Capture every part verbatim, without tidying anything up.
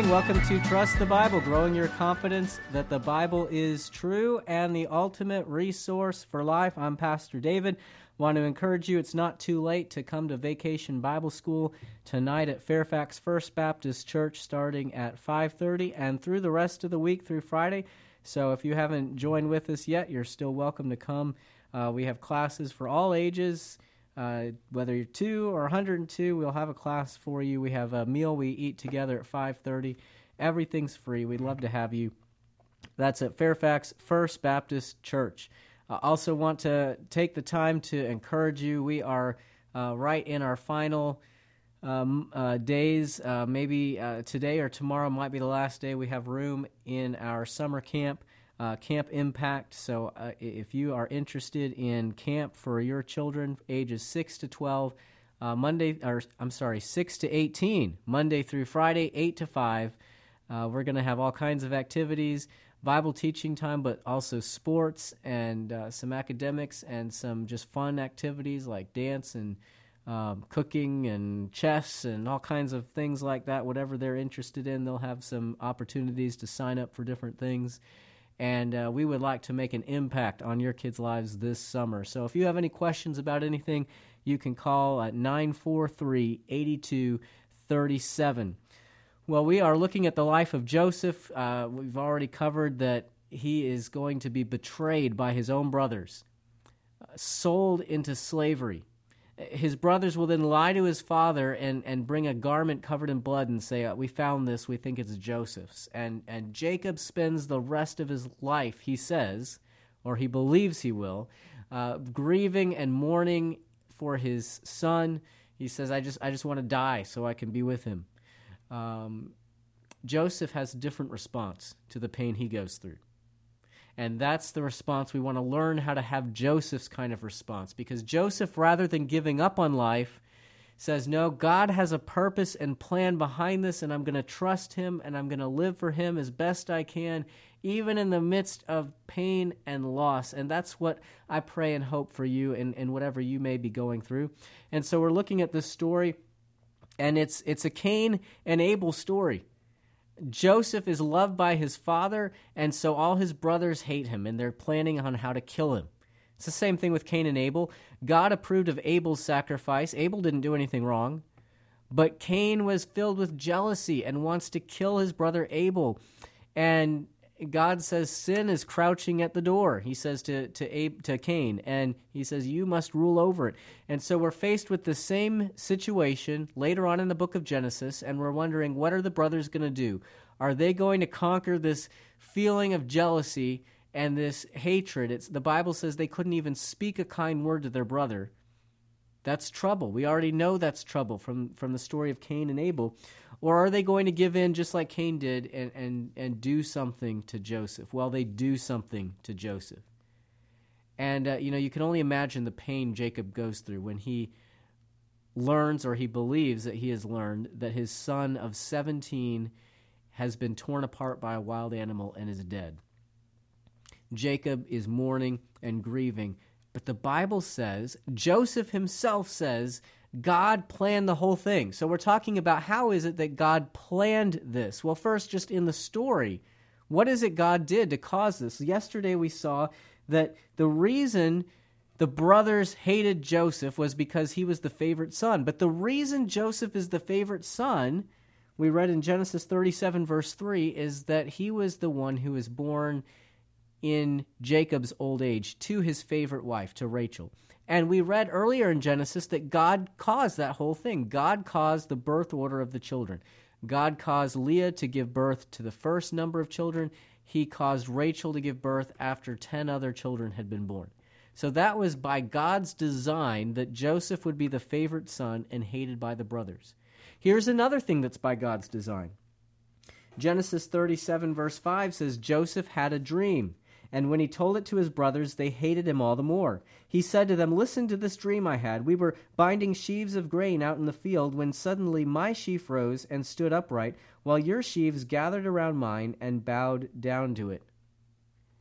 morning. Welcome to Trust the Bible, growing your confidence that the Bible is true and the ultimate resource for life. I'm Pastor David. Want to encourage you, it's not too late to come to Vacation Bible School tonight at Fairfax First Baptist Church starting at five thirty and through the rest of the week through Friday. So if you haven't joined with us yet, you're still welcome to come. Uh, we have classes for all ages. Uh, whether you're two or one hundred two, we'll have a class for you. We have a meal we eat together at five thirty. Everything's free. We'd love to have you. That's at Fairfax First Baptist Church. I also want to take the time to encourage you. We are uh, right in our final um, uh, days. Uh, maybe uh, today or tomorrow might be the last day we have room in our summer camp. Uh, Camp Impact. So uh, if you are interested in camp for your children ages six to twelve, uh, Monday, or I'm sorry, six to eighteen, Monday through Friday, eight to five, uh, we're going to have all kinds of activities, Bible teaching time, but also sports and uh, some academics and some just fun activities like dance and um, cooking and chess and all kinds of things like that. Whatever they're interested in, they'll have some opportunities to sign up for different things. And uh, we would like to make an impact on your kids' lives this summer. So if you have any questions about anything, you can call at nine four three, eight two three seven. Well, we are looking at the life of Joseph. Uh, we've already covered that he is going to be betrayed by his own brothers, uh, sold into slavery. His brothers will then lie to his father and, and bring a garment covered in blood and say, we found this, we think it's Joseph's. And, and Jacob spends the rest of his life, he says, or he believes he will, uh, grieving and mourning for his son. He says, I just I just want to die so I can be with him. Um, Joseph has a different response to the pain he goes through. And that's the response. We want to learn how to have Joseph's kind of response, because Joseph, rather than giving up on life, says, no, God has a purpose and plan behind this, and I'm going to trust him, and I'm going to live for him as best I can, even in the midst of pain and loss. And that's what I pray and hope for you in, in whatever you may be going through. And so we're looking at this story, and it's it's a Cain and Abel story. Joseph is loved by his father, and so all his brothers hate him, and they're planning on how to kill him. It's the same thing with Cain and Abel. God approved of Abel's sacrifice. Abel didn't do anything wrong, but Cain was filled with jealousy and wants to kill his brother Abel. And God says sin is crouching at the door, he says to, to, Ab- to Cain, and he says, you must rule over it. And so we're faced with the same situation later on in the book of Genesis, and we're wondering, what are the brothers going to do? Are they going to conquer this feeling of jealousy and this hatred? It's, the Bible says they couldn't even speak a kind word to their brother. That's trouble. We already know that's trouble from, from the story of Cain and Abel. Or are they going to give in just like Cain did and, and, and do something to Joseph? Well, they do something to Joseph. And, uh, you know, you can only imagine the pain Jacob goes through when he learns, or he believes that he has learned, that his son of seventeen has been torn apart by a wild animal and is dead. Jacob is mourning and grieving. But the Bible says, Joseph himself says, God planned the whole thing. So we're talking about, how is it that God planned this? Well, first, just in the story, what is it God did to cause this? Yesterday we saw that the reason the brothers hated Joseph was because he was the favorite son. But the reason Joseph is the favorite son, we read in Genesis thirty-seven, verse three, is that he was the one who was born in Jacob's old age to his favorite wife, to Rachel. And we read earlier in Genesis that God caused that whole thing. God caused the birth order of the children. God caused Leah to give birth to the first number of children. He caused Rachel to give birth after ten other children had been born. So that was by God's design that Joseph would be the favorite son and hated by the brothers. Here's another thing that's by God's design. Genesis thirty-seven, verse five says, Joseph had a dream, and when he told it to his brothers, they hated him all the more. He said to them, listen to this dream I had. We were binding sheaves of grain out in the field when suddenly my sheaf rose and stood upright, while your sheaves gathered around mine and bowed down to it.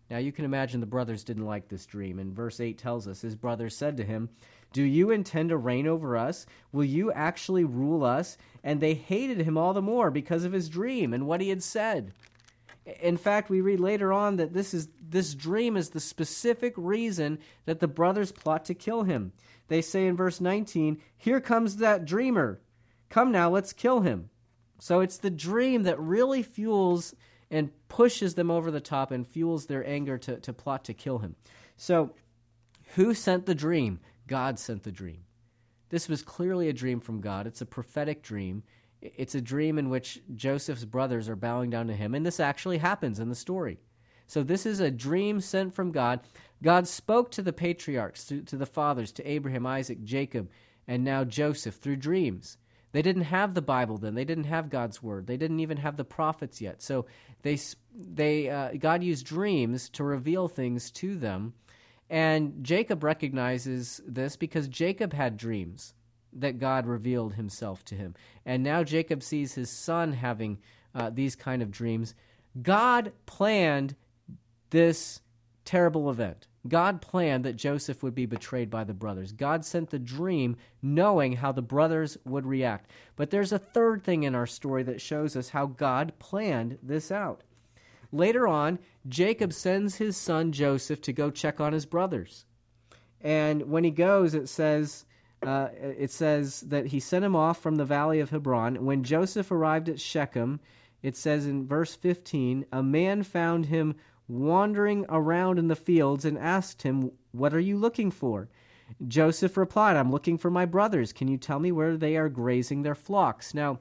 Now you can imagine the brothers didn't like this dream, and verse eight tells us, his brothers said to him, "Do you intend to reign over us? Will you actually rule us?" And they hated him all the more because of his dream and what he had said. In fact, we read later on that this is this dream is the specific reason that the brothers plot to kill him. They say in verse nineteen, "Here comes that dreamer. Come now, let's kill him." So it's the dream that really fuels and pushes them over the top and fuels their anger to, to plot to kill him. So who sent the dream? God sent the dream. This was clearly a dream from God. It's a prophetic dream. It's a dream in which Joseph's brothers are bowing down to him, and this actually happens in the story. So this is a dream sent from God. God spoke to the patriarchs, to, to the fathers, to Abraham, Isaac, Jacob, and now Joseph through dreams. They didn't have the Bible then. They didn't have God's word. They didn't even have the prophets yet. So they, they, uh, God used dreams to reveal things to them. And Jacob recognizes this because Jacob had dreams that God revealed himself to him. And now Jacob sees his son having uh, these kind of dreams. God planned this terrible event. God planned that Joseph would be betrayed by the brothers. God sent the dream knowing how the brothers would react. But there's a third thing in our story that shows us how God planned this out. Later on, Jacob sends his son Joseph to go check on his brothers. And when he goes, it says, uh, it says that he sent him off from the valley of Hebron. When Joseph arrived at Shechem, it says in verse fifteen, a man found him wandering around in the fields and asked him, "What are you looking for?" Joseph replied, "I'm looking for my brothers. Can you tell me where they are grazing their flocks?" Now,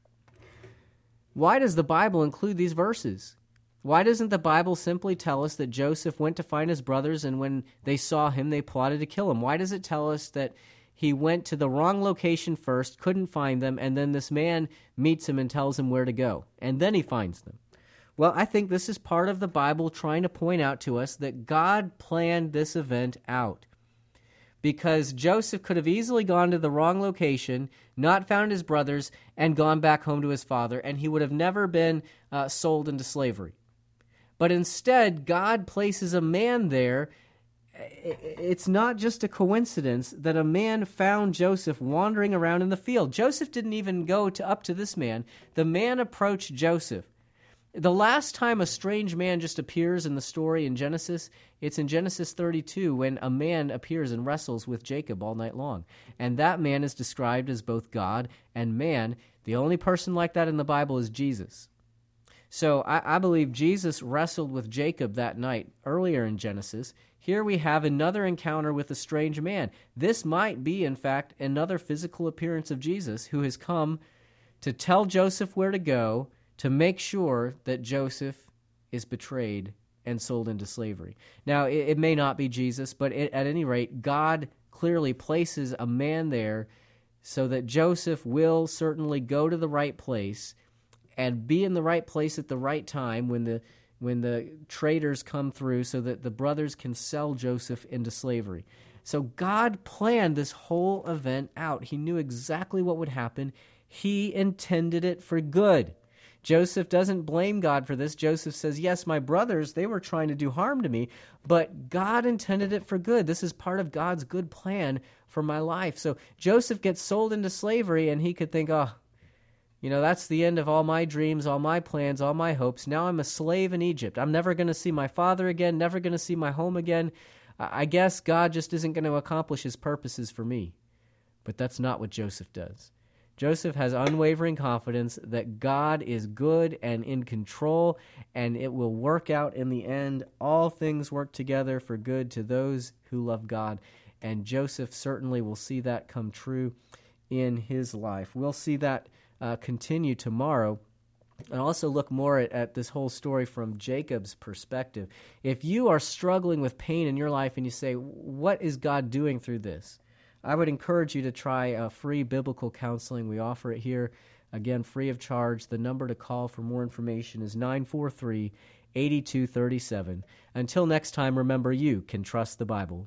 why does the Bible include these verses? Why doesn't the Bible simply tell us that Joseph went to find his brothers and when they saw him, they plotted to kill him? Why does it tell us that he went to the wrong location first, couldn't find them, and then this man meets him and tells him where to go, and then he finds them? Well, I think this is part of the Bible trying to point out to us that God planned this event out. Because Joseph could have easily gone to the wrong location, not found his brothers, and gone back home to his father, and he would have never been uh, sold into slavery. But instead, God places a man there. It's not just a coincidence that a man found Joseph wandering around in the field. Joseph didn't even go to up to this man. The man approached Joseph. The last time a strange man just appears in the story in Genesis, it's in Genesis thirty-two when a man appears and wrestles with Jacob all night long. And that man is described as both God and man. The only person like that in the Bible is Jesus. So I, I believe Jesus wrestled with Jacob that night earlier in Genesis. Here we have another encounter with a strange man. This might be, in fact, another physical appearance of Jesus who has come to tell Joseph where to go, to make sure that Joseph is betrayed and sold into slavery. Now, it, it may not be Jesus, but it, at any rate, God clearly places a man there so that Joseph will certainly go to the right place and be in the right place at the right time when the when the traders come through so that the brothers can sell Joseph into slavery. So God planned this whole event out. He knew exactly what would happen. He intended it for good. Joseph doesn't blame God for this. Joseph says, yes, my brothers, they were trying to do harm to me, but God intended it for good. This is part of God's good plan for my life. So Joseph gets sold into slavery, and he could think, oh, you know, that's the end of all my dreams, all my plans, all my hopes. Now I'm a slave in Egypt. I'm never going to see my father again, never going to see my home again. I guess God just isn't going to accomplish his purposes for me. But that's not what Joseph does. Joseph has unwavering confidence that God is good and in control, and it will work out in the end. All things work together for good to those who love God, and Joseph certainly will see that come true in his life. We'll see that uh, continue tomorrow, and also look more at, at this whole story from Jacob's perspective. If you are struggling with pain in your life and you say, what is God doing through this? I would encourage you to try uh, free biblical counseling. We offer it here, again, free of charge. The number to call for more information is nine four three, eight two three seven. Until next time, remember, you can trust the Bible.